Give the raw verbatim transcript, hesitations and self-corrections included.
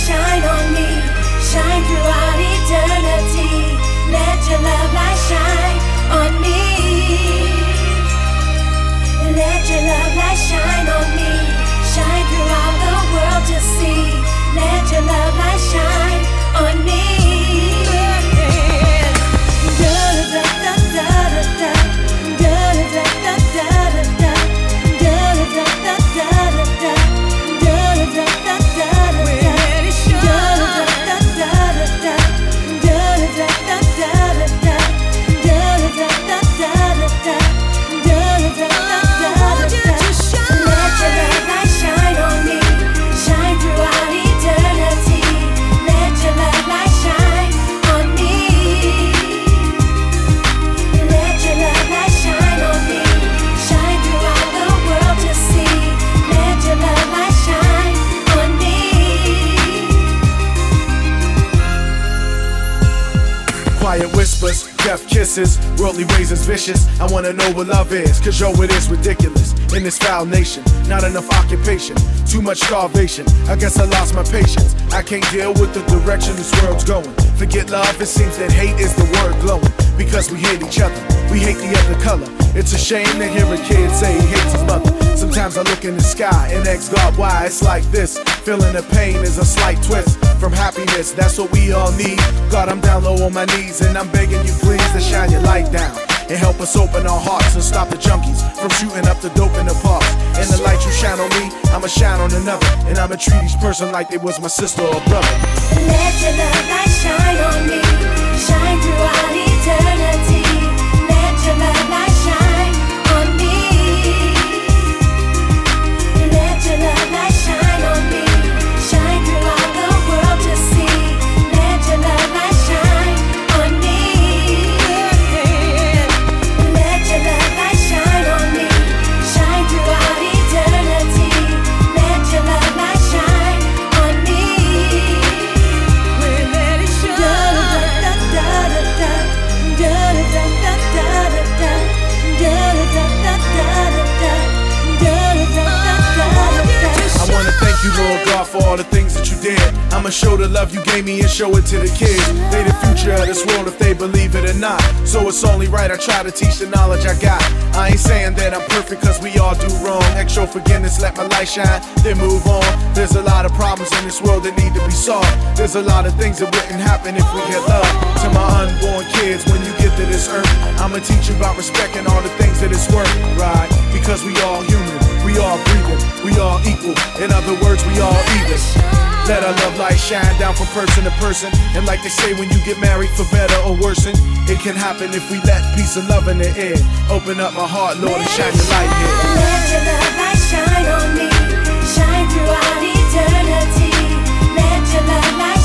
shine on me, shine throughout eternity. Let your love light shine on me. Let your love light shine on me, shine throughout the world to see. Let your love light shine on me. Quiet whispers, deaf kisses, worldly ways is vicious. I wanna know what love is, cause yo, it is ridiculous. In this foul nation, not enough occupation, too much starvation. I guess I lost my patience. I can't deal with the direction this world's going. Forget love, it seems that hate is the word glowing. Because we hate each other, we hate the other color. It's a shame to hear a kid say he hates his mother. Sometimes I look in the sky and ask God why it's like this. Feeling the pain is a slight twist from happiness, that's what we all need. God, I'm down low on my knees and I'm begging you please to shine your light down and help us open our hearts and stop the junkies from shooting up the dope in the parks. And the light you shine on me, I'ma shine on another, and I'ma treat each person like they was my sister or brother. Let your love light shine on me, shine throughout eternity. Let your love light shine on me. Let your love light shine on me, shine throughout the world to see. Let your love light shine on me. Let your love light shine on me, shine throughout eternity. Let your love light shine on me. Let it shine. Da da da da da da da da da da da da da da da da. I wanna thank you, Lord God, for all the things that you did. I'ma show the love you gave me and show it to the kids. They the future of this world if they believe it or not. So it's only right I try to teach the knowledge I got. I ain't saying that I'm perfect cause we all do wrong. Extra forgiveness, let my light shine, then move on. There's a lot of problems in this world that need to be solved. There's a lot of things that wouldn't happen if we had love. To my unborn kids, when you get to this earth, I'ma teach you about respecting all the things that it's worth. Right, because we all human, we all breathing, we all equal. In other words, we all even. Let our love light shine down from person to person. And like they say, when you get married for better or worse, it can happen if we let peace and love in the air. Open up my heart, Lord, and shine your light here. Let your love light shine on me, shine throughout eternity. Let your love light